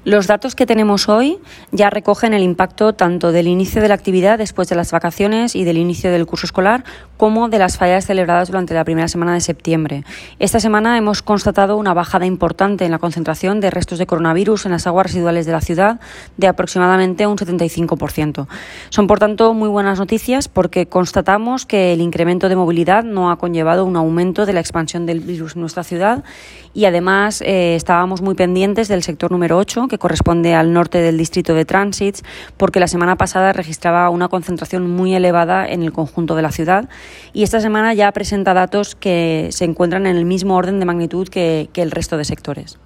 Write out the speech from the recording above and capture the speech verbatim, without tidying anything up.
Los datos que tenemos hoy ya recogen el impacto tanto del inicio de la actividad después de las vacaciones y del inicio del curso escolar, como de las fallas celebradas durante la primera semana de septiembre. Esta semana hemos constatado una bajada importante en la concentración de restos de coronavirus en las aguas residuales de la ciudad de aproximadamente un setenta y cinco por ciento. Son, por tanto, muy buenas noticias porque constatamos que el incremento de movilidad no ha conllevado un aumento de la expansión del virus en nuestra ciudad y, además, eh, estábamos muy pendientes del sector número ocho, que corresponde al norte del distrito de Trànsits, porque la semana pasada registraba una concentración muy elevada en el conjunto de la ciudad y esta semana ya presenta datos que se encuentran en el mismo orden de magnitud que, que el resto de sectores.